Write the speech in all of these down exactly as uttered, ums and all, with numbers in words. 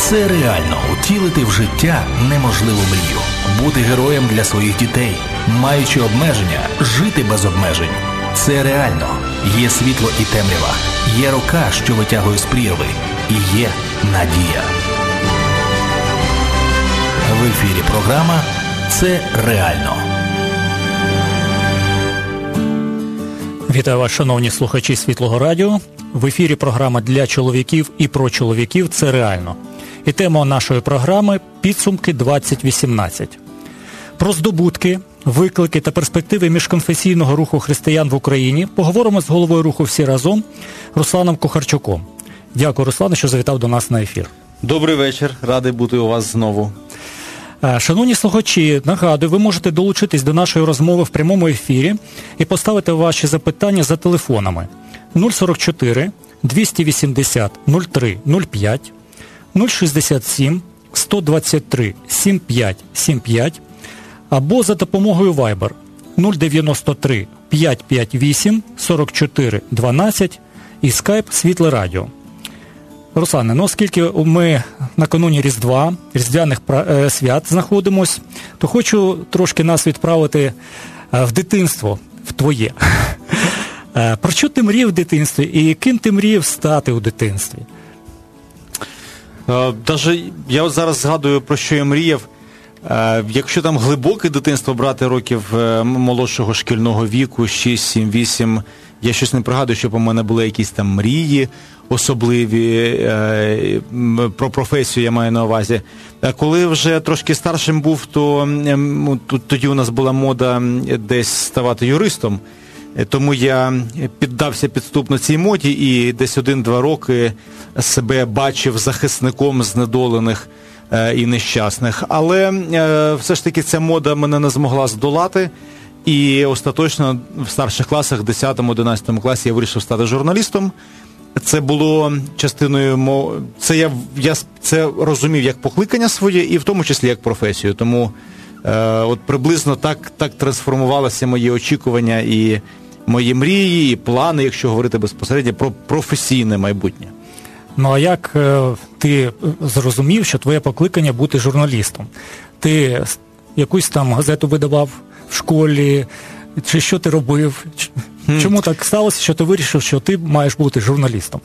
Це реально втілити в життя неможливу мрію. Бути героєм для своїх дітей, маючи обмеження, жити без обмежень. Це реально. Є світло і темрява. Є рука, що витягує з прірви. І є надія. В ефірі програма «Це реально». Вітаю вас, шановні слухачі Світлого радіо. В ефірі програма для чоловіків і про чоловіків «Це реально». І тема нашої програми – «Підсумки двадцять вісімнадцять». Про здобутки, виклики та перспективи міжконфесійного руху християн в Україні поговоримо з головою руху «Всі разом» Русланом Кухарчуком. Дякую, Руслане, що завітав до нас на ефір. Добрий вечір, радий бути у вас знову. Шановні слухачі, нагадую, ви можете долучитись до нашої розмови в прямому ефірі і поставити ваші запитання за телефонами нуль сорок чотири двісті вісімдесят нуль три нуль п'ять, нуль шістдесят сім сто двадцять три сімдесят п'ять сімдесят п'ять або за допомогою Viber нуль дев'яносто три п'ятсот п'ятдесят вісім сорок чотири дванадцять і Skype Світле Радіо. Руслане, ну оскільки ми накануні Різдва, Різдвяних свят знаходимось, то хочу трошки нас відправити в дитинство, в твоє. Про що ти мріяв в дитинстві і ким ти мріяв стати у дитинстві? Даже я от зараз згадую, про що я мріяв. Якщо там глибоке дитинство брати років молодшого шкільного віку, шість, сім, вісім, я щось не пригадую, щоб у мене були якісь там мрії особливі, про професію я маю на увазі. Коли вже трошки старшим був, то тоді у нас була мода десь ставати юристом, тому я піддався підступно цій моді і десь один-два роки себе бачив захисником знедолених і нещасних. Але все ж таки ця мода мене не змогла здолати, і остаточно в старших класах, десятому-одинадцятому класі, я вирішив стати журналістом. Це було частиною мого... Це я, я це розумів як покликання своє і в тому числі як професію. Тому е, от приблизно так, так трансформувалися мої очікування і мої мрії, і плани, якщо говорити безпосередньо про професійне майбутнє. Ну а як е, ти зрозумів, що твоє покликання бути журналістом? Ти якусь там газету видавав в школі, чи що ти робив? Чому так сталося, що ти вирішив, що ти маєш бути журналістом?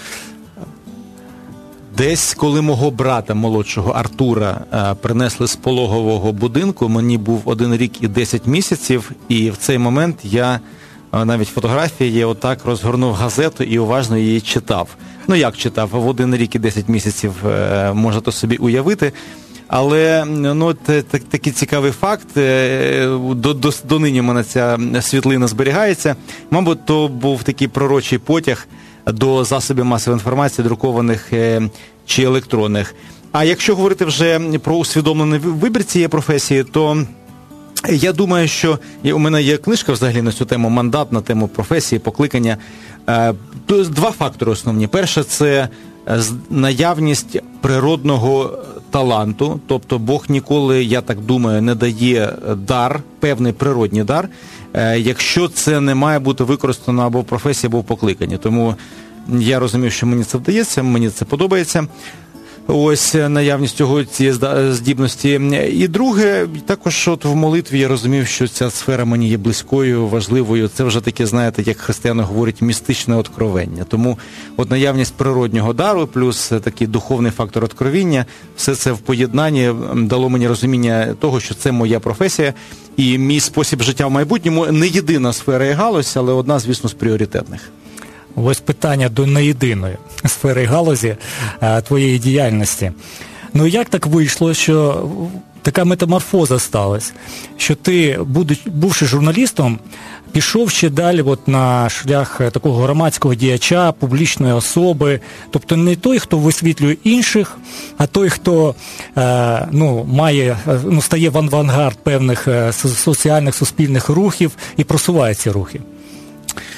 Десь, коли мого брата молодшого Артура принесли з пологового будинку, мені був один рік і десять місяців, і в цей момент я, навіть фотографія є, отак розгорнув газету і уважно її читав. Ну як читав? В один рік і десять місяців можете собі уявити. Але ну, такий цікавий факт, до, до, до нині в мене ця світлина зберігається. Мабуть, то був такий пророчий потяг до засобів масової інформації, друкованих чи електронних. А якщо говорити вже про усвідомлений вибір цієї професії, то я думаю, що у мене є книжка взагалі на цю тему, мандат на тему професії, покликання. Два фактори основні. Перше – це наявність природного таланту, тобто Бог ніколи, я так думаю, не дає дар, певний природній дар, якщо це не має бути використано або в професії, або в покликанні. Тому я розумів, що мені це вдається, мені це подобається. Ось наявність цього, цієї здібності. І друге, також от в молитві я розумів, що ця сфера мені є близькою, важливою. Це вже таке, знаєте, як християни говорять, містичне откровення. Тому от наявність природнього дару плюс такий духовний фактор откровіння, все це в поєднанні дало мені розуміння того, що це моя професія і мій спосіб життя в майбутньому. Не єдина сфера і галузь, але одна, звісно, з пріоритетних. Ось питання до неєдиної сфери галузі а, твоєї діяльності. Ну як так вийшло, що така метаморфоза сталася, що ти, бувши журналістом, пішов ще далі от, на шлях такого громадського діяча, публічної особи, тобто не той, хто висвітлює інших, а той, хто е, ну, має, ну, стає в авангард певних соціальних, суспільних рухів і просуває ці рухи?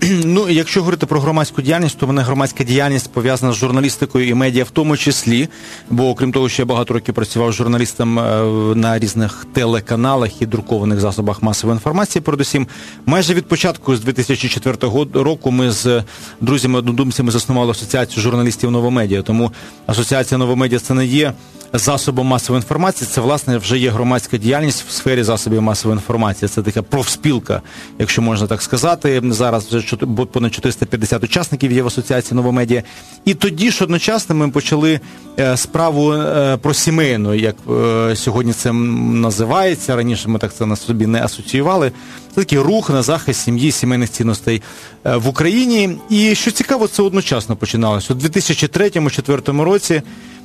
Ну, якщо говорити про громадську діяльність, то в мене громадська діяльність пов'язана з журналістикою і медіа в тому числі, бо окрім того, що я багато років працював журналістом на різних телеканалах і друкованих засобах масової інформації, передусім, майже від початку, з дві тисячі четвертого року, ми з друзями-однодумцями заснували асоціацію журналістів «Новомедіа», тому асоціація «Новомедіа» це не є засобом масової інформації, це, власне, вже є громадська діяльність в сфері засобів масової інформації. Це така профспілка, якщо можна так сказати. Зараз вже понад чотириста п'ятдесят учасників є в асоціації «Новомедіа». І тоді ж одночасно ми почали справу про сімейну, як сьогодні це називається. Раніше ми так це на собі не асоціювали. Це такий рух на захист сім'ї, сімейних цінностей в Україні. І що цікаво, це одночасно починалося. У дві тисячі третьому - дві тисячі четвертому році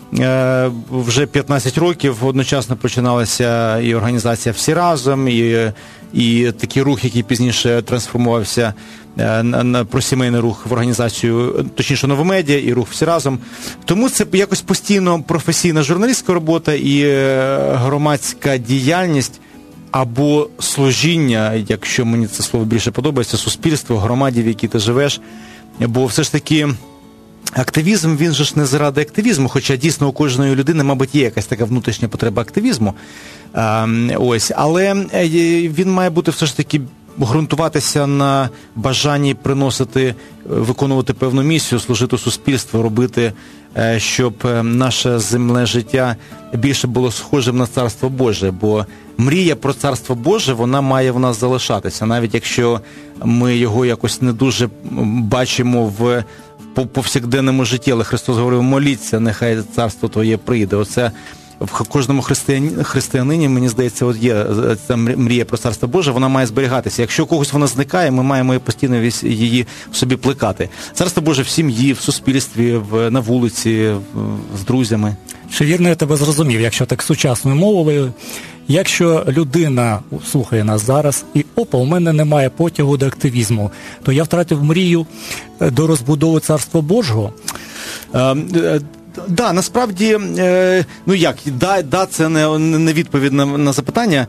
вже п'ятнадцять років одночасно починалася і організація «Всі разом», і, і такий рух, який пізніше трансформувався на просімейний рух в організацію, точніше, «Новомедіа», і рух «Всі разом». Тому це якось постійно професійна журналістська робота і громадська діяльність або служіння, якщо мені це слово більше подобається, суспільству, громаді, в якій ти живеш, бо все ж таки активізм, він же ж не заради активізму, хоча дійсно у кожної людини, мабуть, є якась така внутрішня потреба активізму. А, ось, але він має бути все ж таки ґрунтуватися на бажанні приносити, виконувати певну місію, служити суспільству, робити, щоб наше земне життя більше було схожим на Царство Боже, бо мрія про Царство Боже, вона має в нас залишатися, навіть якщо ми його якось не дуже бачимо в по повсякденному житті, але Христос говорив: моліться, нехай царство Твоє прийде. Оце в кожному християні, християнині, мені здається, от є ця мрія про Царство Боже, вона має зберігатися. Якщо у когось вона зникає, ми маємо постійно її в собі плекати. Царство Боже в сім'ї, в суспільстві, в, на вулиці, в, з друзями. Чи вірно я тебе зрозумів, якщо так сучасною мовою, якщо людина слухає нас зараз і опа, у мене немає потягу до активізму, то я втратив мрію до розбудови Царства Божого? Так, да, насправді, е, ну як, да, да, це не, не відповідь на, на запитання.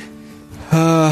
Е,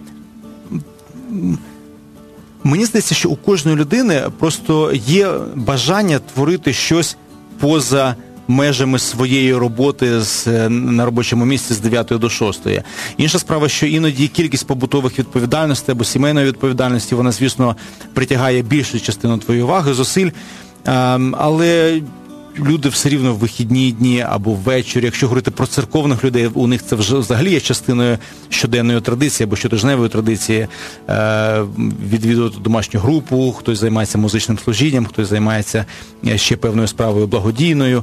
мені здається, що у кожної людини просто є бажання творити щось поза межами своєї роботи з, на робочому місці з дев'ятої до шостої. Інша справа, що іноді кількість побутових відповідальностей або сімейної відповідальності, вона, звісно, притягає більшу частину твоєї уваги, зусиль, е, але люди все рівно в вихідні дні або ввечері, якщо говорити про церковних людей, у них це вже взагалі є частиною щоденної традиції або щотижневої традиції, е, відвідувати домашню групу, хтось займається музичним служінням, хтось займається ще певною справою благодійною,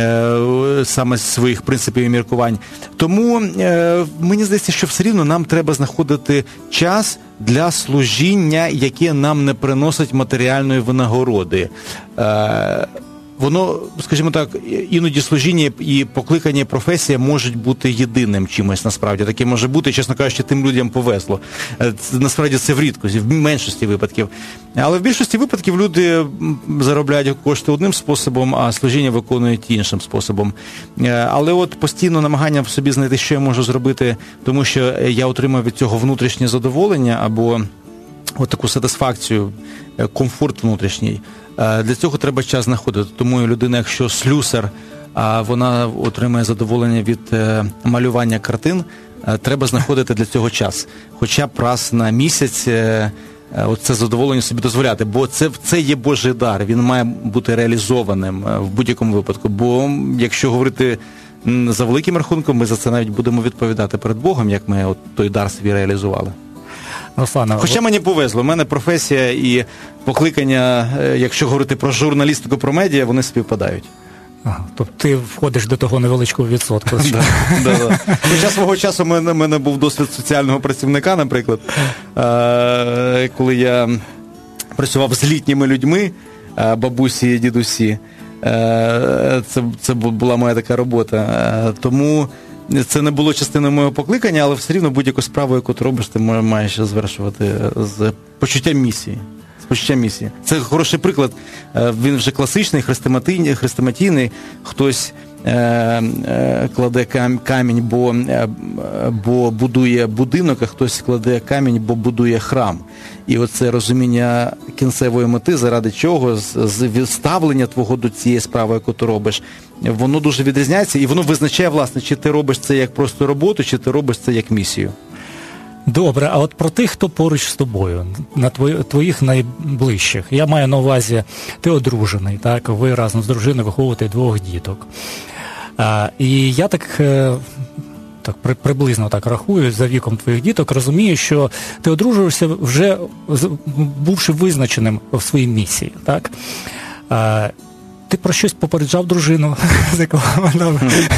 е, саме з своїх принципів і міркувань. Тому е, мені здається, що все рівно нам треба знаходити час для служіння, яке нам не приносить матеріальної винагороди. Е, Воно, скажімо так, іноді служіння і покликання, професія можуть бути єдиним чимось, насправді. Таке може бути, чесно кажучи, тим людям повезло. Насправді це в рідкості, в меншості випадків. Але в більшості випадків люди заробляють кошти одним способом, а служіння виконують іншим способом. Але от постійно намагання в собі знайти, що я можу зробити, тому що я отримав від цього внутрішнє задоволення або от таку сатисфакцію, комфорт внутрішній. Для цього треба час знаходити. Тому людина, якщо слюсар, вона отримує задоволення від малювання картин, треба знаходити для цього час. Хоча б раз на місяць це задоволення собі дозволяти. Бо це, це є Божий дар, він має бути реалізованим в будь-якому випадку. Бо якщо говорити за великим рахунком, ми за це навіть будемо відповідати перед Богом, як ми от той дар собі реалізували. Руслана, Хоча мені повезло, у мене професія і покликання, якщо говорити про журналістику, про медіа, вони співпадають. Ага, тобто ти входиш до того невеличкого відсотку. Хоча свого часу у мене був досвід соціального працівника, наприклад, коли я працював з літніми людьми, бабусі і дідусі, це, це була моя така робота. Тому це не було частиною моєго покликання, але все рівно будь-яку справу, яку ти робиш, ти маєш звершувати з почуттям місії. З почуттям місії. Це хороший приклад. Він вже класичний, хрестоматійний, хрестоматійний. Хтось е, е, кладе камінь, бо, е, бо будує будинок, а хтось кладе камінь, бо будує храм. І оце розуміння кінцевої мети, заради чого, з ставлення твого до цієї справи, яку ти робиш, воно дуже відрізняється, і воно визначає, власне, чи ти робиш це як просто роботу, чи ти робиш це як місію. Добре, а от про тих, хто поруч з тобою, на твої, твоїх найближчих. Я маю на увазі, ти одружений, так? Ви разом з дружиною виховуєте двох діток. А, і я так... так при, приблизно так рахую, за віком твоїх діток, розумію, що ти одружуєшся вже бувши визначеним в своїй місії, так? А, ти про щось попереджав дружину, з якого вона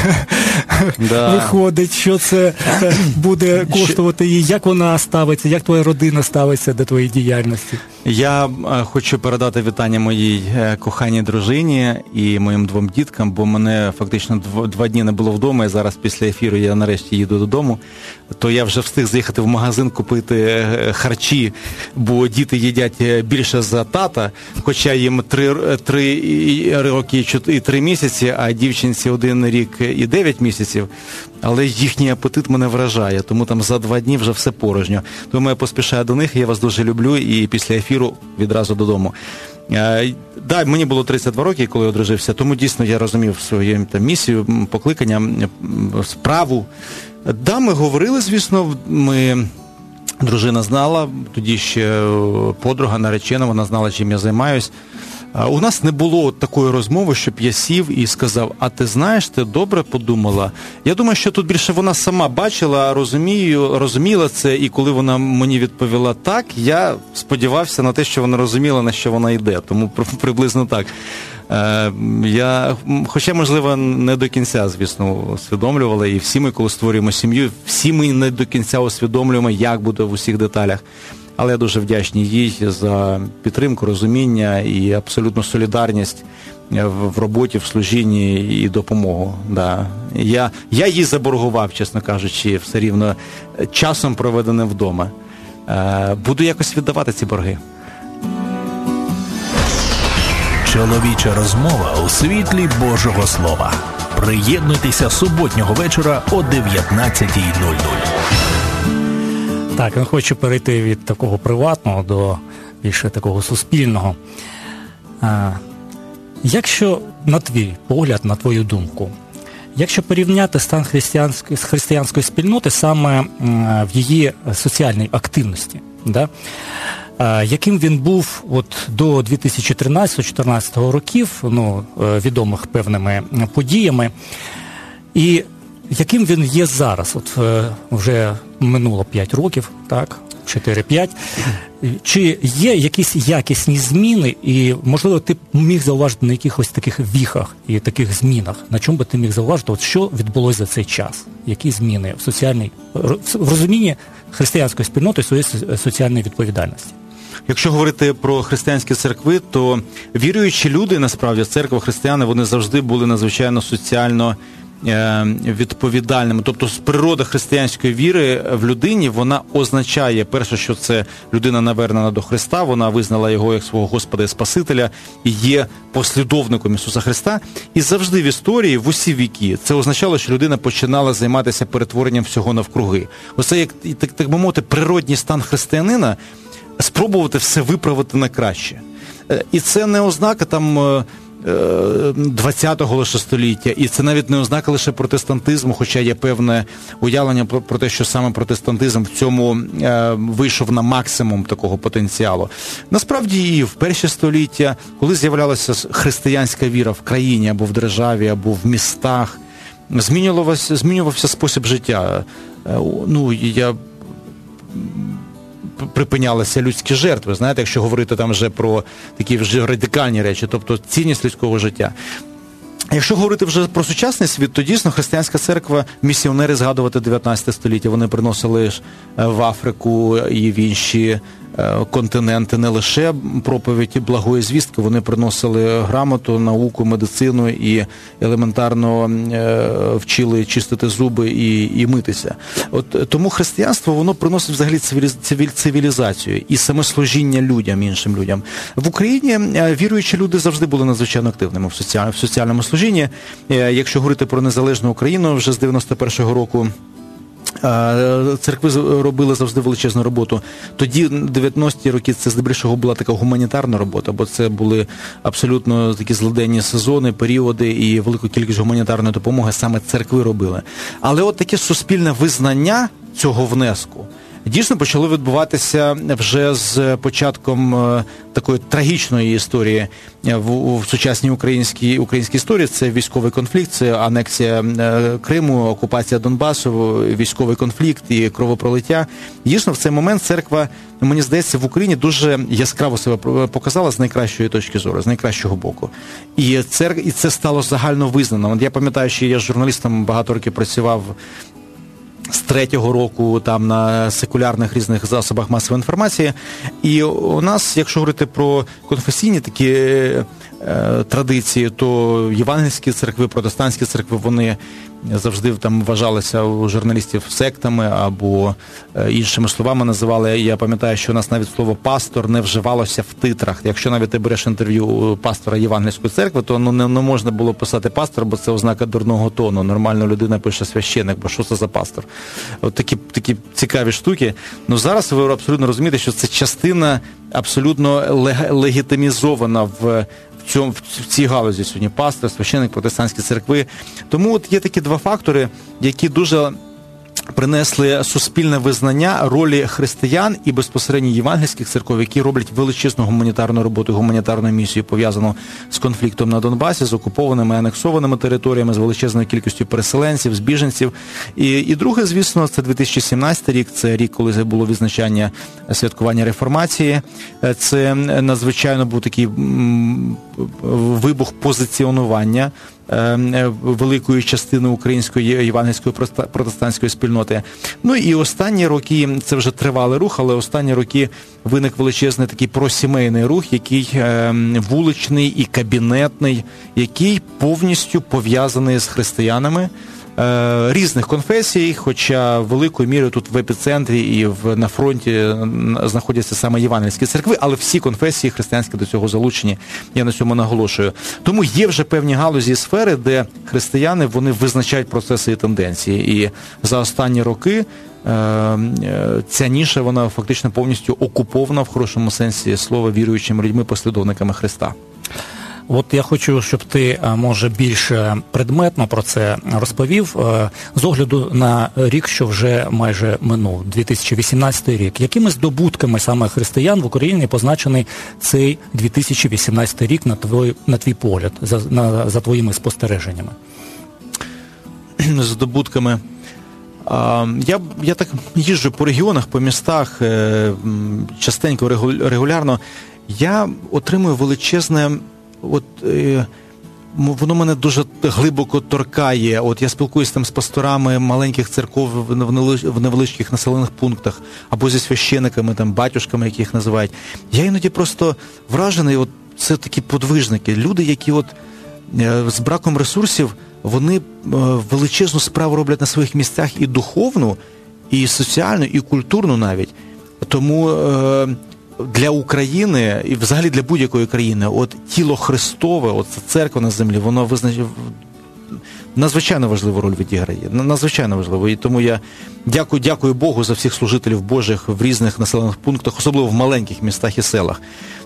виходить, що це буде коштувати їй, як вона ставиться, як твоя родина ставиться до твоєї діяльності? Я хочу передати вітання моїй коханій дружині і моїм двом діткам, бо мене фактично дв- два дні не було вдома, і зараз після ефіру я нарешті їду додому, то я вже встиг заїхати в магазин купити харчі, бо діти їдять більше за тата, хоча їм три, три роки і три місяці, а дівчинці один рік і дев'ять місяців, але їхній апетит мене вражає, тому там за два дні вже все порожньо. Тому я поспішаю до них, я вас дуже люблю, і після ефіру відразу додому. Так, да, мені було тридцять два роки, коли я одружився, тому дійсно я розумів свою там місію, покликання, справу. Да, ми говорили, звісно, ми... Дружина знала, тоді ще подруга, наречена, вона знала, чим я займаюсь. У нас не було такої розмови, щоб я сів і сказав, а ти знаєш, ти добре подумала? Я думаю, що тут більше вона сама бачила, розумію, розуміла це, і коли вона мені відповіла так, я сподівався на те, що вона розуміла, на що вона йде, тому приблизно так. Я, хоча, можливо, не до кінця, звісно, усвідомлювала, і всі ми, коли створюємо сім'ю, всі ми не до кінця усвідомлюємо, як буде в усіх деталях. Але я дуже вдячний їй за підтримку, розуміння і абсолютну солідарність в роботі, в служінні і допомогу. Да. Я, я їй заборгував, чесно кажучи, все рівно часом проведеним вдома. Буду якось віддавати ці борги. Чоловіча розмова у світлі Божого Слова. Приєднуйтеся суботнього вечора о дев'ятнадцятій нуль нуль. Так, я хочу перейти від такого приватного до більше такого суспільного. А, якщо, на твій погляд, на твою думку, якщо порівняти стан християнської, християнської спільноти саме в її соціальній активності, да? А, яким він був от до дві тисячі тринадцятого-чотирнадцятого років, ну, відомих певними подіями, і яким він є зараз? От вже минуло п'ять років, так, чотири-п'ять. Чи є якісь якісні зміни, і, можливо, ти міг зауважити на якихось таких віхах і таких змінах? На чому би ти міг зауважити, от що відбулося за цей час? Які зміни в соціальній, в розумінні християнської спільноти своєї соціальної відповідальності? Якщо говорити про християнські церкви, то віруючі люди, насправді, церква, християни, вони завжди були надзвичайно соціально відповідальними. Тобто природа християнської віри в людині, вона означає, перше, що це людина навернена до Христа, вона визнала його як свого Господа і Спасителя і є послідовником Ісуса Христа. І завжди в історії, в усі віки, це означало, що людина починала займатися перетворенням всього навкруги. Оце, як, так, так би мовити, природній стан християнина – спробувати все виправити на краще. І це не ознака там двадцятого лише століття, і це навіть не ознака лише протестантизму, хоча є певне уявлення про, про те, що саме протестантизм в цьому е, вийшов на максимум такого потенціалу. Насправді і в перші століття, коли з'являлася християнська віра в країні, або в державі, або в містах, змінювався, змінювався спосіб життя. Е, ну, я... припинялися людські жертви, знаєте, якщо говорити там вже про такі вже радикальні речі, тобто цінність людського життя. Якщо говорити вже про сучасний світ, то дійсно християнська церква, місіонери, згадувати дев'ятнадцяте століття, вони приносили в Африку і в інші континенти не лише проповідь благої звістки, вони приносили грамоту, науку, медицину і елементарно вчили чистити зуби і, і митися. От тому християнство, воно приносить взагалі цивілізацію і саме служіння людям, іншим людям. В Україні віруючі люди завжди були надзвичайно активними в, соціаль... в соціальному служінні. Якщо говорити про незалежну Україну, вже з дев'яносто першого року церкви робили завжди величезну роботу. Тоді, дев'яності роки, це здебільшого була така гуманітарна робота, бо це були абсолютно такі злиденні сезони, періоди і велику кількість гуманітарної допомоги саме церкви робили. Але от таке суспільне визнання цього внеску дійсно почало відбуватися вже з початком такої трагічної історії в, в сучасній українській, українській історії. Це військовий конфлікт, це анексія Криму, окупація Донбасу, військовий конфлікт і кровопролиття. Дійсно, в цей момент церква, мені здається, в Україні дуже яскраво себе показала з найкращої точки зору, з найкращого боку. І це, і це стало загально визнано. Я пам'ятаю, що я з журналістом багато років працював з третього року там на секулярних різних засобах масової інформації. І у нас, якщо говорити про конфесійні такі е, традиції, то євангельські церкви, протестантські церкви, вони завжди там вважалися у журналістів сектами або е, іншими словами називали. Я пам'ятаю, що у нас навіть слово «пастор» не вживалося в титрах. Якщо навіть ти береш інтерв'ю у пастора євангельської церкви, то ну, не, не можна було писати «пастор», бо це ознака дурного тону. Нормально людина пише «священик», бо що це за пастор? От такі, такі цікаві штуки. Ну зараз ви абсолютно розумієте, що це частина абсолютно лег, легітимізована в В, цьому, в цій галузі сьогодні пастор, священик, протестантські церкви. Тому от є такі два фактори, які дуже принесли суспільне визнання ролі християн і безпосередньо євангельських церков, які роблять величезну гуманітарну роботу, гуманітарну місію, пов'язану з конфліктом на Донбасі, з окупованими, анексованими територіями, з величезною кількістю переселенців, з біженців. І, і друге, звісно, це дві тисячі сімнадцятий рік, це рік, коли було відзначання святкування реформації. Це надзвичайно був такий м, вибух позиціонування великої частини української євангельської протестантської спільноти. Ну і останні роки, це вже тривалий рух, але останні роки виник величезний такий просімейний рух, який е, вуличний і кабінетний, який повністю пов'язаний з християнами е, різних конфесій, хоча великою мірою тут в епіцентрі і в, на фронті знаходяться саме євангельські церкви, але всі конфесії християнські до цього залучені, я на цьому наголошую. Тому є вже певні галузі і сфери, де християни, вони визначають процеси і тенденції. І за останні роки ця ніша, вона фактично повністю окупована в хорошому сенсі слова віруючими людьми, послідовниками Христа. От я хочу, щоб ти, може, більш предметно про це розповів, з огляду на рік, що вже майже минув, дві тисячі вісімнадцятий рік. Якими здобутками саме християн в Україні позначений цей дві тисячі вісімнадцятий рік на твій, на твій погляд, за, на, за твоїми спостереженнями? Здобутками... Я, я так їжджу по регіонах, по містах, частенько, регулярно. Я отримую величезне, от, воно мене дуже глибоко торкає. От я спілкуюся там з пасторами маленьких церков в невеличких населених пунктах, або зі священиками, там, батюшками, які їх називають. Я іноді просто вражений, от це такі подвижники, люди, які от з браком ресурсів, вони величезну справу роблять на своїх місцях і духовну, і соціальну, і культурну навіть. Тому е, для України, і взагалі для будь-якої країни, от тіло Христове, от церква на землі, воно визначає, надзвичайно важливу роль відіграє. Надзвичайно важливо. І тому я дякую, дякую Богу за всіх служителів Божих в різних населених пунктах, особливо в маленьких містах і селах.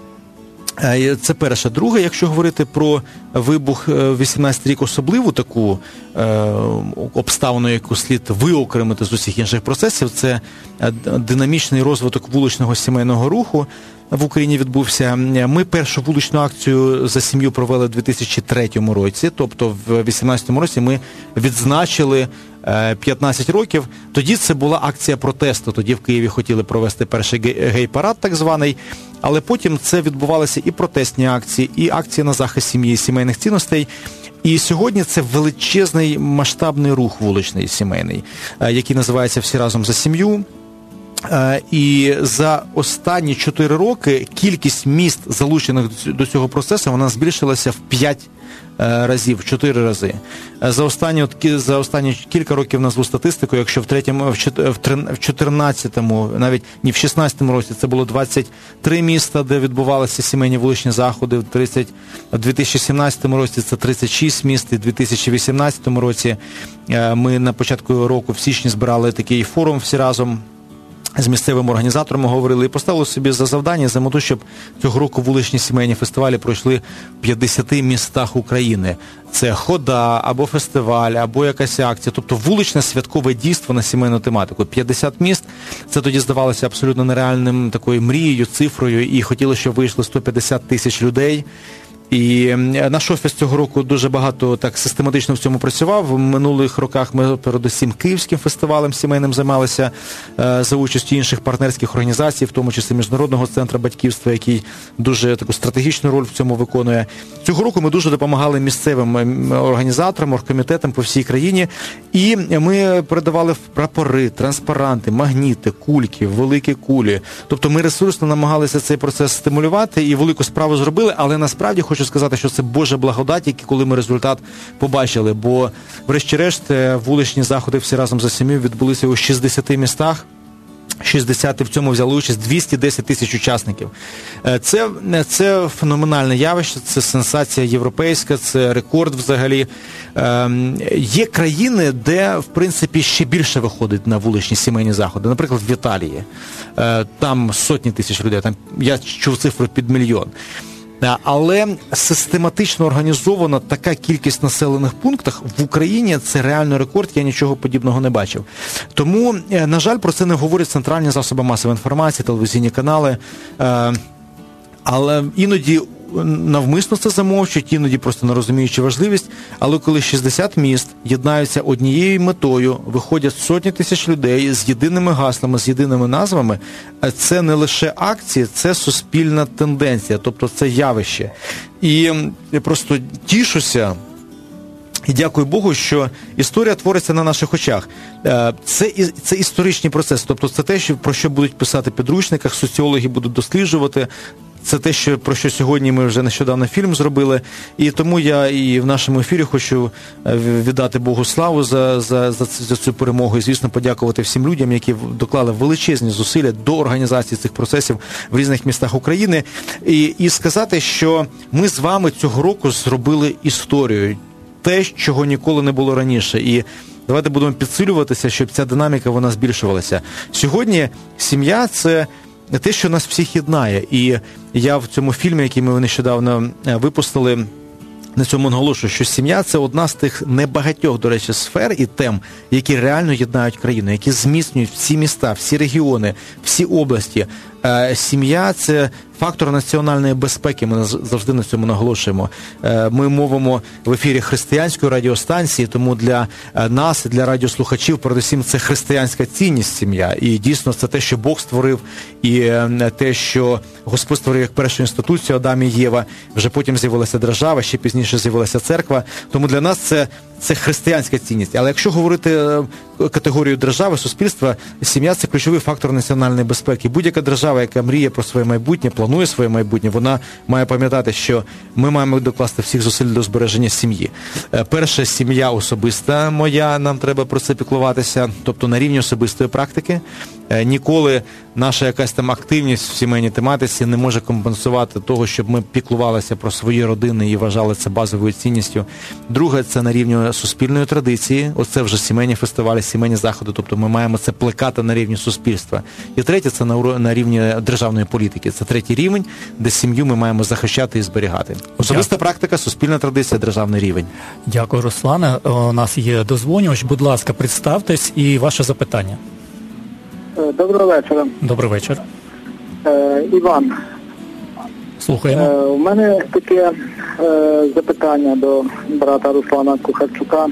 Це перше. Друге, якщо говорити про вибух вісімнадцятий рік, особливу таку е, обставину, яку слід виокремити з усіх інших процесів, це динамічний розвиток вуличного сімейного руху в Україні відбувся. Ми першу вуличну акцію за сім'ю провели у дві тисячі третьому році, тобто в вісімнадцятому році ми відзначили п'ятнадцять років. Тоді це була акція протесту, тоді в Києві хотіли провести перший гей-парад так званий, але потім це відбувалися і протестні акції, і акції на захист сім'ї і сімейних цінностей. І сьогодні це величезний масштабний рух вуличний сімейний, який називається «Всі разом за сім'ю». І за останні чотири роки кількість міст, залучених до цього процесу, вона збільшилася в п'ять разів, в чотири рази. За останні, за останні кілька років назву статистику, якщо в третьому, в чотирнадцятому, навіть ні, в шістнадцятому році це було двадцять три міста, де відбувалися сімейні вуличні заходи, в тридцять, в дві тисячі сімнадцятому році це тридцять шість міст, і в дві тисячі вісімнадцятому році ми на початку року в січні збирали такий форум всі разом, з місцевими організаторами говорили і поставили собі за завдання, за мету, щоб цього року вуличні сімейні фестивалі пройшли в п'ятдесяти містах України. Це хода, або фестиваль, або якась акція. Тобто вуличне святкове дійство на сімейну тематику. п'ятдесят міст, це тоді здавалося абсолютно нереальним такою мрією, цифрою, і хотіли, щоб вийшло сто п'ятдесят тисяч людей. І наш офіс цього року дуже багато так систематично в цьому працював. В минулих роках ми передусім Київським фестивалем сімейним займалися за участю інших партнерських організацій, в тому числі Міжнародного центру батьківства, який дуже таку стратегічну роль в цьому виконує. Цього року ми дуже допомагали місцевим організаторам, оргкомітетам по всій країні. І ми передавали прапори, транспаранти, магніти, кульки, великі кулі. Тобто ми ресурсно намагалися цей процес стимулювати і велику справу зробили, але насправді хочу Хочу сказати, що це Божа благодать, коли ми результат побачили, бо врешті-решт вуличні заходи всі разом за сім'ю відбулися у шістдесяти містах, шістдесят, і в цьому взяли участь двісті десять тисяч учасників. Це, це феноменальне явище, це сенсація європейська, це рекорд взагалі. Є країни, де, в принципі, ще більше виходить на вуличні сімейні заходи. Наприклад, в Італії. Там сотні тисяч людей, там я чув цифру під мільйон. Але систематично організована така кількість населених пунктів в Україні – це реально рекорд, я нічого подібного не бачив. Тому, на жаль, про це не говорять центральні засоби масової інформації, телевізійні канали, але іноді навмисно це замовчують, іноді просто не розуміючи важливість, але коли шістдесят міст єднаються однією метою, виходять сотні тисяч людей з єдиними гаслами, з єдиними назвами, це не лише акції, це суспільна тенденція, тобто це явище. І я просто тішуся, і дякую Богу, що історія твориться на наших очах. Це, це історичний процес, тобто це те, що, про що будуть писати в підручниках, соціологи будуть досліджувати. Це те, що, про що сьогодні ми вже нещодавно фільм зробили. І тому я і в нашому ефірі хочу віддати Богу славу за, за, за, за цю перемогу. І, звісно, подякувати всім людям, які доклали величезні зусилля до організації цих процесів в різних містах України. І, і сказати, що ми з вами цього року зробили історію. Те, чого ніколи не було раніше. І давайте будемо підсилюватися, щоб ця динаміка, вона збільшувалася. Сьогодні сім'я – це те, що нас всіх єднає. І я в цьому фільмі, який ми нещодавно випустили, на цьому наголошую, що сім'я – це одна з тих небагатьох, до речі, сфер і тем, які реально єднають країну, які зміцнюють всі міста, всі регіони, всі області. Сім'я – це фактор національної безпеки, ми завжди на цьому наголошуємо. Ми мовимо в ефірі християнської радіостанції, тому для нас, для радіослухачів, передусім, це християнська цінність сім'я. І дійсно це те, що Бог створив, і те, що Господь створив як першу інституцію Адам і Єва, вже потім з'явилася держава, ще пізніше з'явилася церква. Тому для нас це, це християнська цінність. Але якщо говорити категорію держави, суспільства, сім'я – це ключовий фактор національної безпеки. Будь-яка держава, яка мріє про своє майбутнє, планує своє майбутнє, вона має пам'ятати, що ми маємо докласти всіх зусиль до збереження сім'ї. Перша сім'я особиста моя, нам треба про це піклуватися, тобто на рівні особистої практики. Ніколи наша якась там активність в сімейній тематиці не може компенсувати того, щоб ми піклувалися про свої родини і вважали це базовою цінністю. Друге, це на рівні суспільної традиції, оце вже сімейні фестивалі, сімейні заходи, тобто ми маємо це плекати на рівні суспільства. І третє, це на, на рівні державної політики, це третій рівень, де сім'ю ми маємо захищати і зберігати. Особиста практика, суспільна традиція, державний рівень. Дякую, Руслане. У нас є дозвонювач. Будь ласка, представтесь і ваше запитання. Доброго вечора. Добрий вечір. Е, Іван. Слухаємо. Е, у мене таке е, запитання до брата Руслана Кухарчука.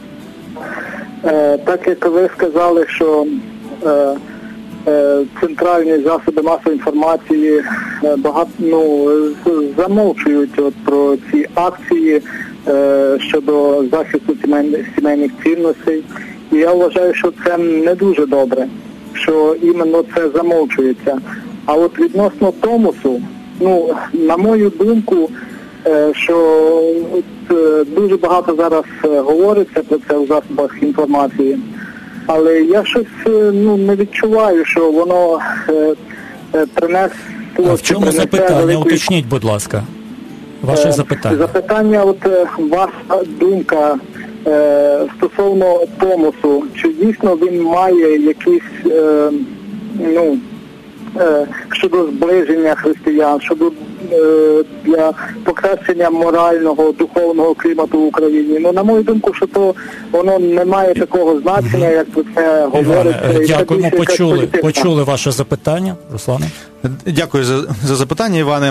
Е, так як ви сказали, що е, е, центральні засоби масової інформації е, багато, ну, замовчують от про ці акції е, щодо захисту сімейних, сімейних цінностей. І я вважаю, що це не дуже добре. що іменно це замовчується. А от відносно Томосу, ну, на мою думку, що от, дуже багато зараз говориться про це в засобах інформації, але я щось ну, не відчуваю, що воно принесло... А в чому запитання? Великої... Уточніть, будь ласка, ваше запитання. Запитання, от ваша думка е, стосовно Томосу, чи дійсно він має якісь, е, ну, е, щодо зближення християн, щодо е, для покращення морального, духовного клімату в Україні. Ну, на мою думку, що то воно не має такого значення, як про це говориться. Іване, дякуємо, почули, почули ваше запитання. Руслане? Дякую за, за запитання, Іване.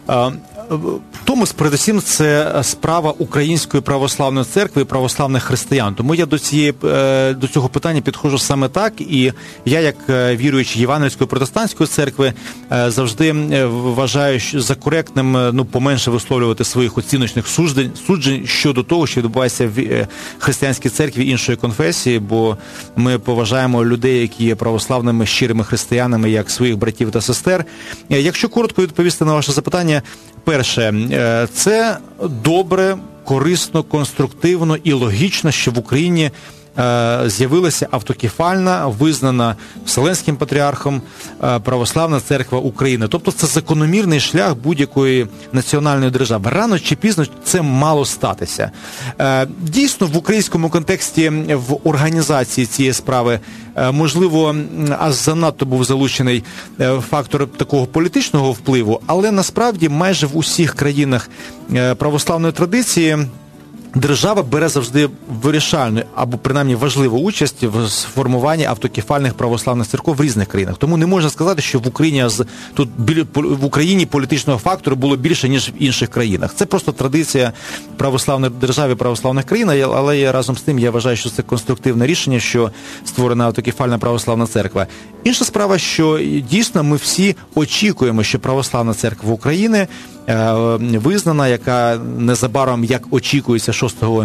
Томос, передусім, це справа Української православної церкви і православних християн. Тому я до цієї, до цього питання підходжу саме так. І я, як віруючий Євангельської протестантської церкви, завжди вважаю за коректним, ну, поменше висловлювати своїх оціночних суджень, суджень щодо того, що відбувається в християнській церкві іншої конфесії, бо ми поважаємо людей, які є православними, щирими християнами, як своїх братів та сестер. Якщо коротко відповісти на ваше запитання, перше, це добре, корисно, конструктивно і логічно, що в Україні з'явилася автокефальна, визнана Вселенським патріархом Православна церква України. Тобто це закономірний шлях будь-якої національної держави. Рано чи пізно це мало статися. Дійсно, в українському контексті, в організації цієї справи, можливо, аж занадто був залучений фактор такого політичного впливу, але насправді майже в усіх країнах православної традиції держава бере завжди вирішальну або принаймні важливу участь в сформуванні автокефальних православних церков в різних країнах. Тому не можна сказати, що в Україні тут в Україні політичного фактору було більше, ніж в інших країнах. Це просто традиція православної держави, православних країн, але я, разом з тим я вважаю, що це конструктивне рішення, що створена автокефальна православна церква. Інша справа, що дійсно ми всі очікуємо, що православна церква України визнана, яка незабаром, як очікується, шостого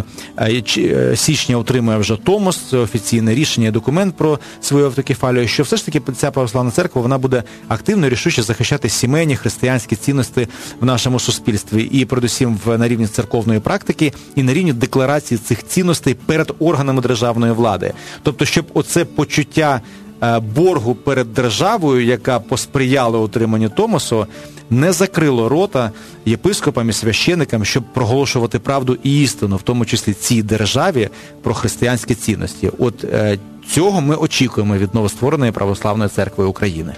січня отримує вже Томос, це офіційне рішення, документ про свою автокефалію, що все ж таки ця православна церква, вона буде активно і рішуче захищати сімейні християнські цінності в нашому суспільстві. І, передусім, на рівні церковної практики, і на рівні декларації цих цінностей перед органами державної влади. Тобто, щоб оце почуття боргу перед державою, яка посприяла отриманню Томосу, не закрило рота єпископам і священикам, щоб проголошувати правду і істину, в тому числі цій державі, про християнські цінності. От е, цього ми очікуємо від новоствореної православної церкви України.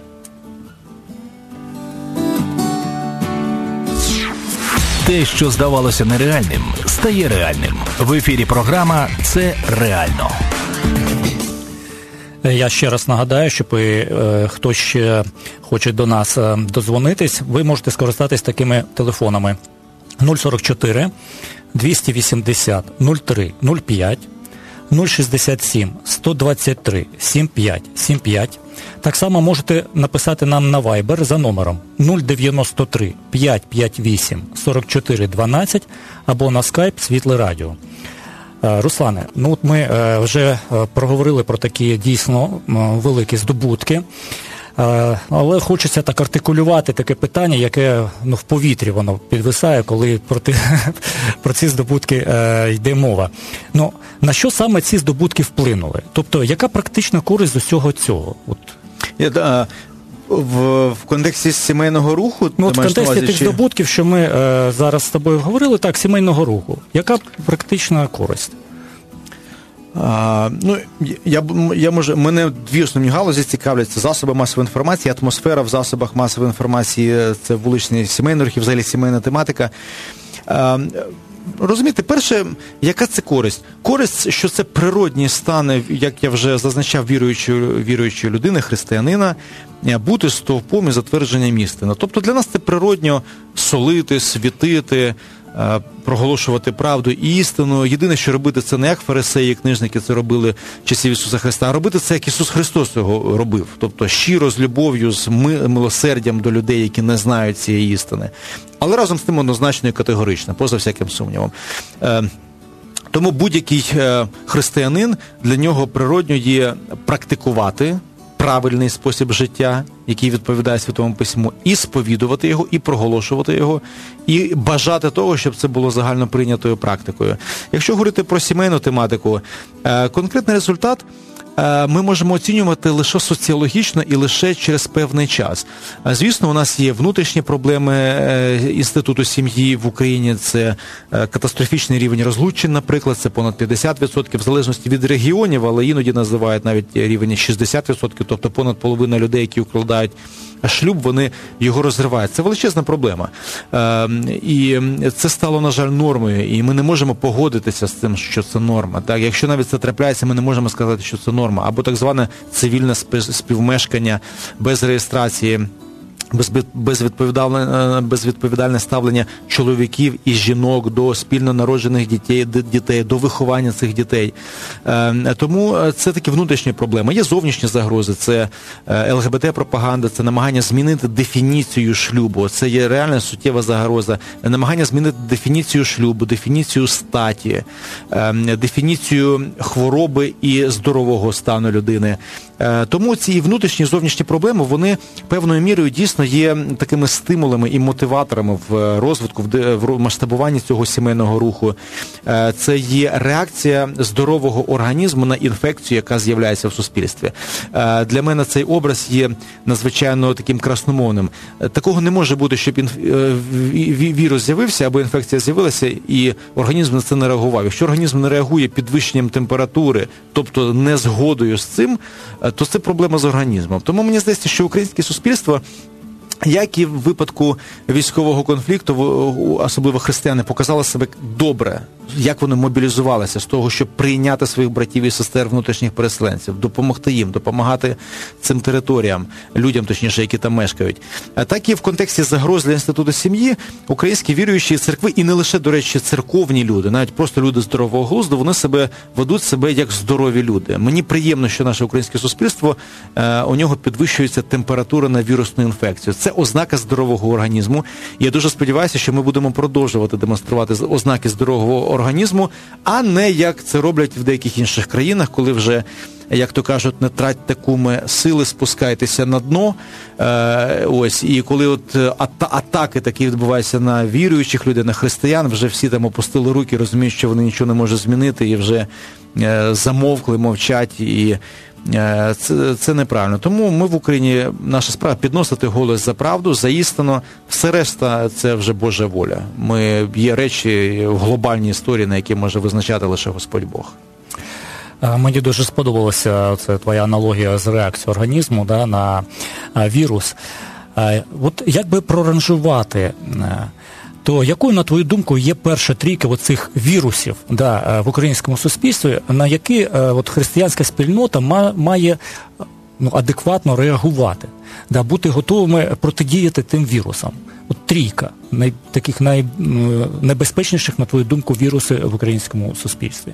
Те, що здавалося нереальним, стає реальним. В ефірі програма «Це реально». Я ще раз нагадаю, що е, хто ще хоче до нас е, дозвонитись, ви можете скористатись такими телефонами: нуль сорок чотири двісті вісімдесят нуль три нуль п'ять, нуль шістдесят сім сто двадцять три сімдесят п'ять сімдесят п'ять. Так само можете написати нам на Viber за номером нуль дев'яносто три п'ятсот п'ятдесят вісім сорок чотири дванадцять або на Skype Світле Радіо. Руслане, ну от ми вже проговорили про такі дійсно великі здобутки, але хочеться так артикулювати таке питання, яке ну, в повітрі воно підвисає, коли про, ти, про ці здобутки йде мова. Ну, на що саме ці здобутки вплинули? Тобто, яка практична користь з усього цього? От. Я, В, в контексті сімейного руху? Ну, от в контексті тих чи... здобутків, що ми е, зараз з тобою говорили, так, сімейного руху. Яка практична користь? А, ну, я, я може, мене дві основні галузі цікавлять. Це засоби масової інформації, атмосфера в засобах масової інформації, це вуличний сімейний рух і взагалі сімейна тематика. А, розумієте, перше, яка це користь? Користь, що це природні стани, як я вже зазначав, віруючої, віруючої людини, християнина, бути стовпом і затвердженням істини. Тобто для нас це природньо солити, світити, проголошувати правду і істину. Єдине, що робити, це не як фарисеї, книжники це робили в часів Ісуса Христа, а робити це, як Ісус Христос його робив. Тобто щиро, з любов'ю, з милосердям до людей, які не знають цієї істини. Але разом з тим однозначно і категорично, поза всяким сумнівом. Тому будь-який християнин, для нього природньо є практикувати правильний спосіб життя, який відповідає Святому Письму, і сповідувати його, і проголошувати його, і бажати того, щоб це було загально прийнятою практикою. Якщо говорити про сімейну тематику, конкретний результат ми можемо оцінювати лише соціологічно і лише через певний час. Звісно, у нас є внутрішні проблеми інституту сім'ї в Україні, це катастрофічний рівень розлучень, наприклад, це понад п'ятдесят відсотків, в залежності від регіонів, але іноді називають навіть рівень шістдесят відсотків, тобто понад половина людей, які укладають шлюб, вони його розривають. Це величезна проблема. І це стало, на жаль, нормою, і ми не можемо погодитися з тим, що це норма. Так, якщо навіть це трапляється, ми не можемо сказати, що це норма. Або так зване цивільне співмешкання без реєстрації, безвідповідальне, безвідповідальне ставлення чоловіків і жінок до спільно народжених дітей, дітей, до виховання цих дітей. Тому це такі внутрішні проблеми. Є зовнішні загрози, це ЛГБТ-пропаганда, це намагання змінити дефініцію шлюбу, це є реальна суттєва загроза, намагання змінити дефініцію шлюбу, дефініцію статі, дефініцію хвороби і здорового стану людини. Тому ці внутрішні і зовнішні проблеми, вони певною мірою дійсно є такими стимулами і мотиваторами в розвитку, в масштабуванні цього сімейного руху. Це є реакція здорового організму на інфекцію, яка з'являється в суспільстві. Для мене цей образ є надзвичайно таким красномовним. Такого не може бути, щоб інф... вірус з'явився або інфекція з'явилася, і організм на це не реагував. Якщо організм не реагує підвищенням температури, тобто незгодою з цим, то це проблема з організмом. Тому мені здається, що українське суспільство, як і в випадку військового конфлікту, особливо християни, показали себе добре, як вони мобілізувалися з того, щоб прийняти своїх братів і сестер внутрішніх переселенців, допомогти їм, допомагати цим територіям, людям, точніше, які там мешкають. Так і в контексті загроз для інституту сім'ї українські віруючі церкви, і не лише, до речі, церковні люди, навіть просто люди здорового глузду, вони себе ведуть себе як здорові люди. Мені приємно, що наше українське суспільство, у нього підвищується температура на вірусну інфекцію. Це ознака здорового організму. І я дуже сподіваюся, що ми будемо продовжувати демонструвати ознаки здорового організму, а не як це роблять в деяких інших країнах, коли вже, як то кажуть, не тратьте, куми, сили, спускайтеся на дно. Е, ось, і коли от ата- атаки такі відбуваються на віруючих людей, на християн, вже всі там опустили руки, розуміють, що вони нічого не можуть змінити, і вже е, замовкли, мовчать, і е, це, це неправильно. Тому ми в Україні, наша справа підносити голос за правду, за істину, все решта це вже Божа воля. Ми, є речі в глобальній історії, на які може визначати лише Господь Бог. Мені дуже сподобалася це твоя аналогія з реакцією організму, да, на вірус. От як би проранжувати, то якою, на твою думку, є перша трійка оцих вірусів, да, в українському суспільстві, на які от християнська спільнота має, ну, адекватно реагувати, да, бути готовими протидіяти тим вірусам? От трійка най, таких найнебезпечніших, на твою думку, вірусів в українському суспільстві.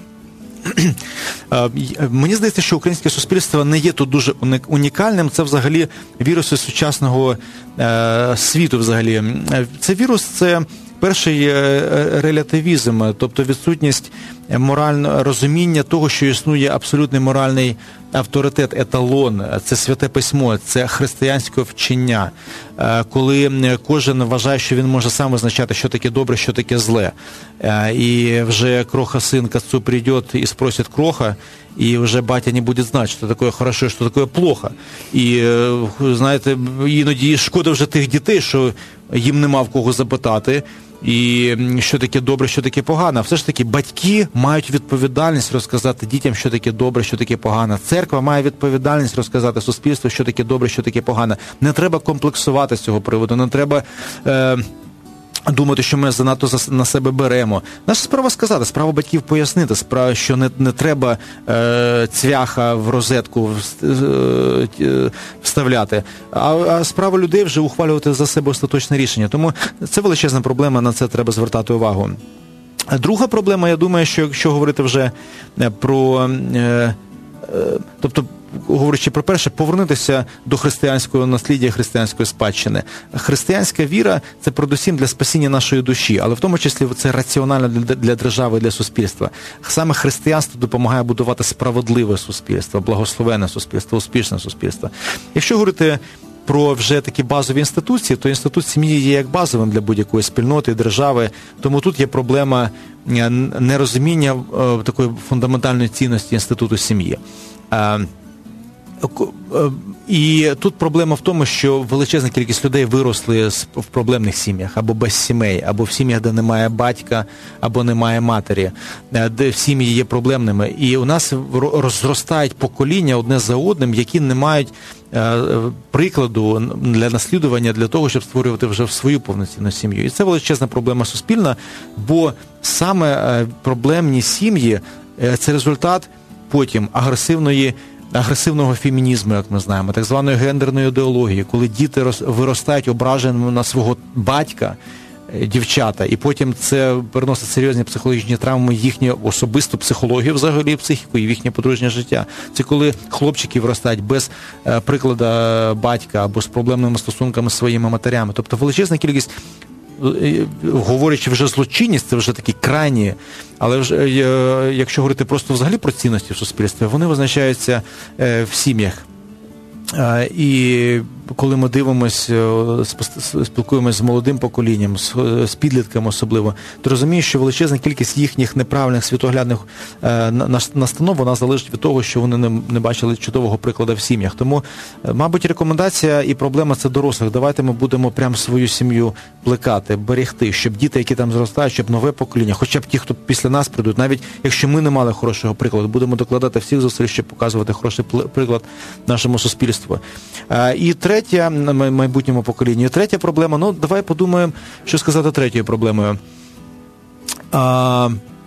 Мені здається, що українське суспільство не є тут дуже унікальним. Це взагалі віруси сучасного е, світу взагалі. Це вірус, це перший релятивізм, тобто відсутність морального розуміння того, що існує абсолютний моральний авторитет, еталон, це Святе Письмо, це християнське вчення, коли кожен вважає, що він може сам визначати, що таке добре, що таке зле. І вже кроха-сын к отцу придет і спросить кроха, і вже батя не буде знати, що таке хорошо, що таке плохо. І, знаєте, іноді шкода вже тих дітей, що їм нема в кого запитати, і що таке добре, що таке погано. Все ж таки батьки мають відповідальність розказати дітям, що таке добре, що таке погано. Церква має відповідальність розказати суспільству, що таке добре, що таке погано. Не треба комплексувати з цього приводу, не треба е, думати, що ми занадто на себе беремо. Наша справа сказати, справа батьків пояснити, справа, що не, не треба е, цвяха в розетку е, вставляти, а, а справа людей вже ухвалювати за себе остаточне рішення. Тому це величезна проблема, на це треба звертати увагу. Друга проблема, я думаю, що якщо говорити вже про... Е, е, тобто говорячи про перше, повернутися до християнського насліддя, християнської спадщини. Християнська віра – це передусім для спасіння нашої душі, але в тому числі це раціонально для, для держави, для суспільства. Саме християнство допомагає будувати справедливе суспільство, благословенне суспільство, успішне суспільство. Якщо говорити про вже такі базові інституції, то інститут сім'ї є як базовим для будь-якої спільноти, держави, тому тут є проблема нерозуміння такої фундаментальної цінності інституту сім'ї. І тут проблема в тому, що величезна кількість людей виросли в проблемних сім'ях, або без сімей, або в сім'ях, де немає батька, або немає матері, де сім'ї є проблемними. І у нас розростають покоління одне за одним, які не мають прикладу для наслідування, для того, щоб створювати вже свою повноцінну сім'ю. І це величезна проблема суспільна, бо саме проблемні сім'ї – це результат потім агресивної агресивного фемінізму, як ми знаємо, так званої гендерної ідеології, коли діти виростають ображеними на свого батька, дівчата, і потім це переносить серйозні психологічні травми, їхню особисту психологію, взагалі психіку і їхнє подружнє життя. Це коли хлопчики виростають без прикладу батька або з проблемними стосунками з своїми матерями. Тобто величезна кількість, говорячи вже злочинність, це вже такі крайні, але вже, якщо говорити просто взагалі про цінності в суспільстві, вони визначаються в сім'ях. І коли ми дивимося, спілкуємося з молодим поколінням, з підлітками особливо, то розумієш, що величезна кількість їхніх неправильних світоглядних настанов, вона залежить від того, що вони не бачили чудового прикладу в сім'ях. Тому, мабуть, рекомендація і проблема – це дорослих. Давайте ми будемо прямо свою сім'ю плекати, берегти, щоб діти, які там зростають, щоб нове покоління, хоча б ті, хто після нас прийдуть, навіть якщо ми не мали хорошого прикладу, будемо докладати всіх зусиль, щоб показувати хороший приклад нашому суспільству. І третє, майбутньому поколінню. Третя проблема, ну, давай подумаємо, що сказати третьою проблемою. А,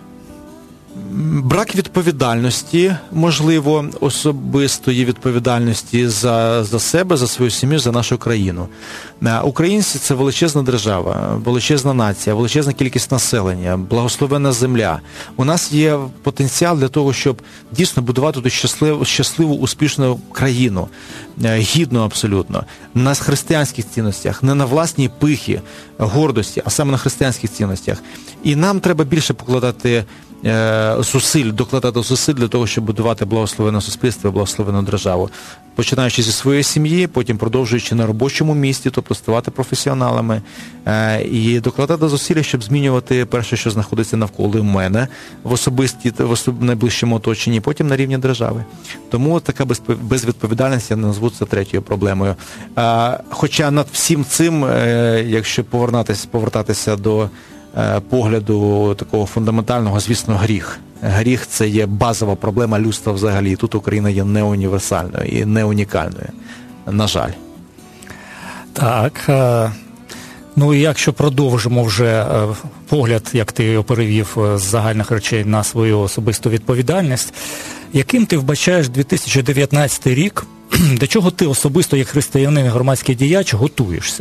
брак відповідальності, можливо, особистої відповідальності за, за себе, за свою сім'ю, за нашу країну. Українці – це величезна держава, величезна нація, величезна кількість населення, благословенна земля. У нас є потенціал для того, щоб дійсно будувати тут щасливу, щасливу, успішну країну, гідну абсолютно, на християнських цінностях, не на власній пихі, гордості, а саме на християнських цінностях. І нам треба більше покладати зусиль, докладати зусиль для того, щоб будувати благословенне суспільство, благословенну державу. Починаючи зі своєї сім'ї, потім продовжуючи на робочому місці, тобто ставати професіоналами, і докладати зусилля, щоб змінювати перше, що знаходиться навколо мене в особисті, в особ... найближчому оточенні, потім на рівні держави. Тому така безвідповідальність, я назву це третьою проблемою. Хоча над всім цим, якщо повертатися, повертатися до погляду такого фундаментального, звісно, гріх. Гріх – це є базова проблема людства взагалі. І тут Україна є не універсальною і не унікальною. На жаль. Так. Ну і якщо продовжимо вже погляд, як ти його перевів з загальних речей на свою особисту відповідальність, яким ти вбачаєш дві тисячі дев'ятнадцятий рік, до чого ти особисто, як християнин і громадський діяч, готуєшся?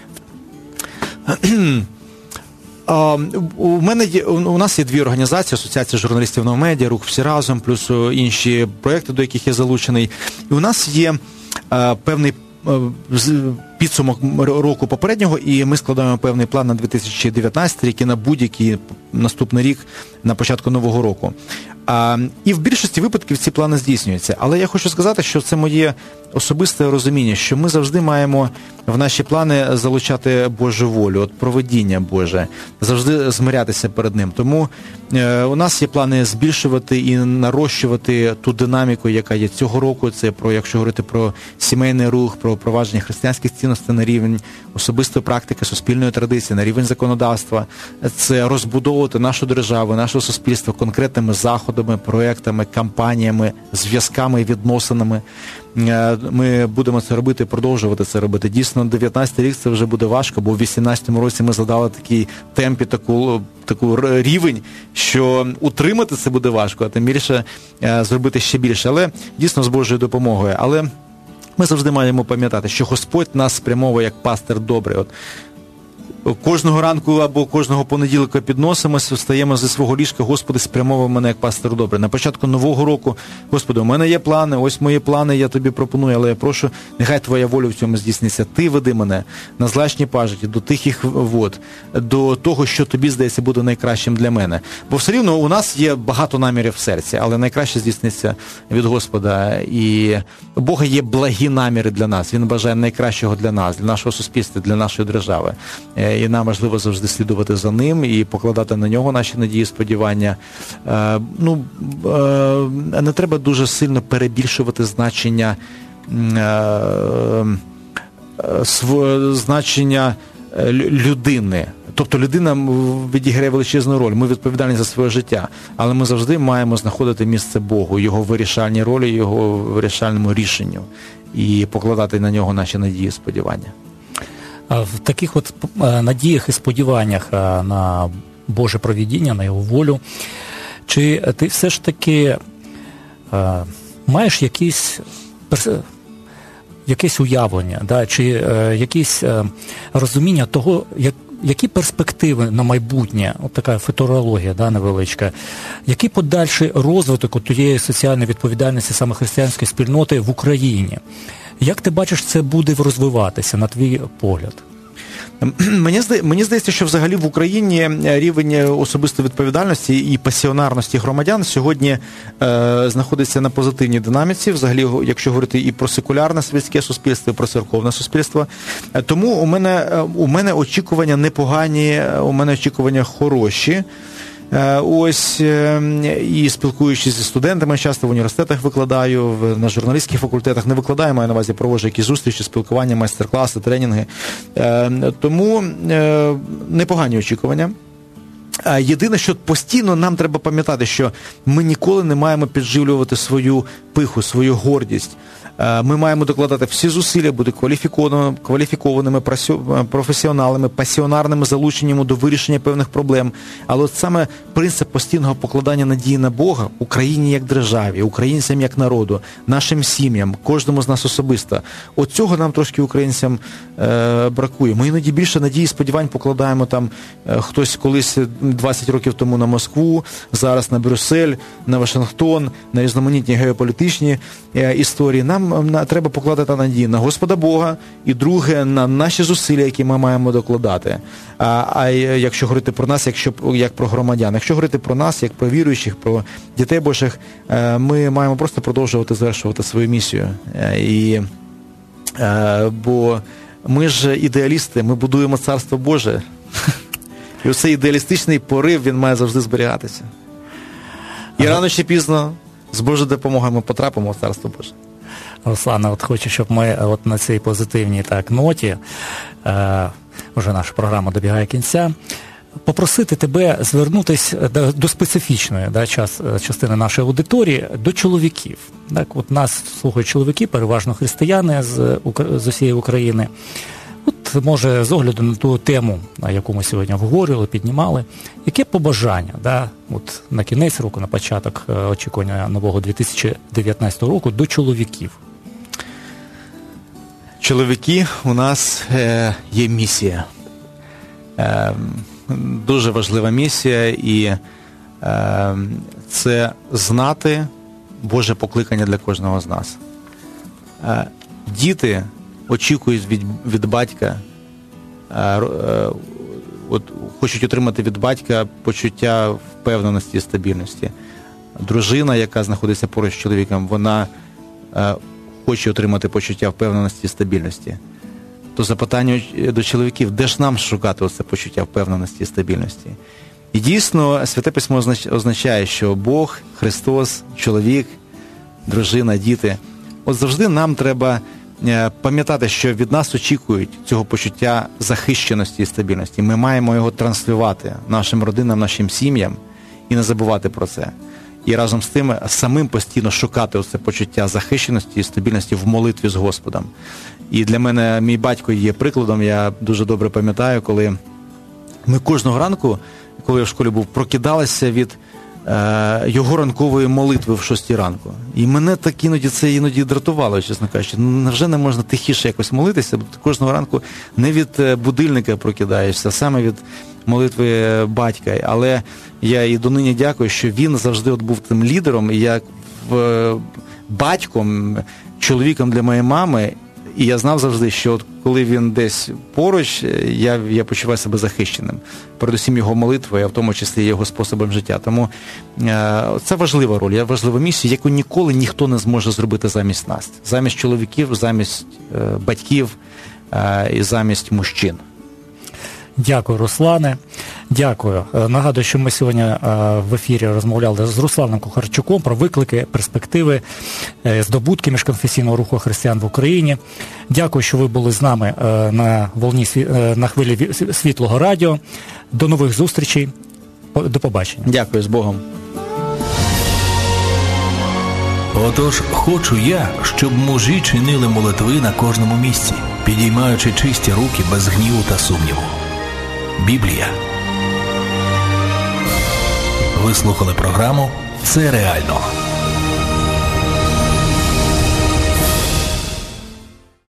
У мене є, у нас є дві організації: Асоціація журналістів Нового медіа, Рух всі разом, плюс інші проекти, до яких я залучений. І у нас є а, певний а, підсумок року попереднього, і ми складаємо певний план на дві тисячі дев'ятнадцятий рік і на будь-який наступний рік на початку нового року. А, і в більшості випадків ці плани здійснюються. Але я хочу сказати, що це моє особисте розуміння, що ми завжди маємо в наші плани залучати Божу волю, от провидіння Боже, завжди змирятися перед Ним. Тому е, у нас є плани збільшувати і нарощувати ту динаміку, яка є цього року. Це про, якщо говорити про сімейний рух, про впровадження християнських цінностей на рівень особистої практики, суспільної традиції, на рівень законодавства. Це розбудовувати нашу державу, наше суспільство конкретними заходами, проектами, кампаніями, зв'язками і відносинами. Ми будемо це робити, продовжувати це робити. Дійсно, дев'ятнадцятий рік це вже буде важко, бо в вісімнадцятому році ми задали такий темп і таку, таку рівень, що утримати це буде важко, а тим більше зробити ще більше. Але дійсно з Божою допомогою. Але ми завжди маємо пам'ятати, що Господь нас спрямовує як пастир добрий. От кожного ранку або кожного понеділка підносимося, встаємо зі свого ліжка, Господи, спрямовуй мене як пастиру добре. На початку нового року, Господи, у мене є плани, ось мої плани, я тобі пропоную, але я прошу, нехай Твоя воля в цьому здійсниться. Ти веди мене на злачні пажиті, до тихих вод, до того, що тобі, здається, буде найкращим для мене. Бо все рівно у нас є багато намірів в серці, але найкраще здійсниться від Господа. І у Бога є благі наміри для нас. Він бажає найкращого для нас, для нашого суспільства, для нашої держави. І нам важливо завжди слідувати за ним і покладати на нього наші надії, сподівання. Е, ну, е, не треба дуже сильно перебільшувати значення е, е, св, значення людини. Тобто людина відіграє величезну роль, ми відповідальні за своє життя, але ми завжди маємо знаходити місце Богу, його вирішальній ролі, його вирішальному рішенню і покладати на нього наші надії, сподівання. В таких от надіях і сподіваннях на Боже провидіння, на Його волю, чи ти все ж таки е, маєш якісь, якесь уявлення, да, чи е, якісь е, розуміння того, як, які перспективи на майбутнє, от така футурологія, да, невеличка, який подальший розвиток тієї соціальної відповідальності саме християнської спільноти в Україні? Як ти бачиш, це буде розвиватися, на твій погляд? Мені, мені здається, що взагалі в Україні рівень особистої відповідальності і пасіонарності громадян сьогодні е, знаходиться на позитивній динаміці, взагалі, якщо говорити і про секулярне світське суспільство, і про церковне суспільство. Тому у мене, у мене очікування непогані, у мене очікування хороші. Ось, і спілкуючись зі студентами, часто в університетах викладаю, на журналістських факультетах не викладаю, маю на увазі, проводжу якісь зустрічі, спілкування, майстер-класи, тренінги. Тому непогані очікування. Єдине, що постійно нам треба пам'ятати, що ми ніколи не маємо підживлювати свою пиху, свою гордість. Ми маємо докладати всі зусилля, бути кваліфікованими, кваліфікованими професіоналами, пасіонарними, залученнями до вирішення певних проблем. Але от саме принцип постійного покладання надії на Бога Україні як державі, українцям як народу, нашим сім'ям, кожному з нас особисто. От цього нам трошки українцям е, бракує. Ми іноді більше надії і сподівань покладаємо там е, хтось колись двадцять років тому на Москву, зараз на Брюссель, на Вашингтон, на різноманітні геополітичні е, історії. Нам Нам треба покладати надії на Господа Бога, і друге, на наші зусилля, які ми маємо докладати. А, а якщо говорити про нас, якщо, як про громадян, якщо говорити про нас, як про віруючих, про дітей Божих, ми маємо просто продовжувати звершувати свою місію. І, бо ми ж ідеалісти, ми будуємо Царство Боже. І оцей ідеалістичний порив, він має завжди зберігатися. І рано чи пізно з Божою допомогою ми потрапимо в Царство Боже. Руслане, от хочу, щоб ми от на цій позитивній так ноті, е, вже наша програма добігає кінця, попросити тебе звернутися до, до специфічної да, час, частини нашої аудиторії, до чоловіків. Так, от нас слухають чоловіки, переважно християни з, з усієї України. От, може, з огляду на ту тему, яку ми сьогодні обговорювали, піднімали, яке побажання, да, от на кінець року, на початок очікування нового дві тисячі дев'ятнадцятого року до чоловіків? Чоловіки, у нас е, є місія. Е, дуже важлива місія, і е, це знати Боже покликання для кожного з нас. Е, діти очікують від, від батька, е, е, от, хочуть отримати від батька почуття впевненості і стабільності. Дружина, яка знаходиться поруч з чоловіком, вона е, хоче отримати почуття впевненості і стабільності. То запитання до чоловіків, де ж нам шукати оце почуття впевненості і стабільності? І дійсно, Святе Письмо означає, що Бог, Христос, чоловік, дружина, діти, от завжди нам треба пам'ятати, що від нас очікують цього почуття захищеності і стабільності. Ми маємо його транслювати нашим родинам, нашим сім'ям і не забувати про це. І разом з тим самим постійно шукати оце почуття захищеності і стабільності в молитві з Господом. І для мене мій батько є прикладом. Я дуже добре пам'ятаю, коли ми кожного ранку, коли я в школі був, прокидалися від його ранкової молитви в шостій ранку. І мене так іноді це іноді дратувало, чесно кажучи. Ну, невже не можна тихіше якось молитися? Бо кожного ранку не від будильника прокидаєшся, а саме від молитви батька. Але я і донині дякую, що він завжди от був тим лідером, і як батьком, чоловіком для моєї мами. І я знав завжди, що от коли він десь поруч, я, я почуваю себе захищеним. Передусім його молитвою, а в тому числі його способом життя. Тому е, це важлива роль, я важлива місія, яку ніколи ніхто не зможе зробити замість нас. Замість чоловіків, замість е, батьків е, і замість мужчин. Дякую, Руслане. Дякую. Нагадую, що ми сьогодні в ефірі розмовляли з Русланом Кухарчуком про виклики, перспективи, здобутки міжконфесійного руху християн в Україні. Дякую, що ви були з нами на волні, на хвилі Світлого радіо. До нових зустрічей. До побачення. Дякую, з Богом. Отож, хочу я, щоб мужі чинили молитви на кожному місці, підіймаючи чисті руки без гніву та сумніву. Біблія. Ви слухали програму «Це реально».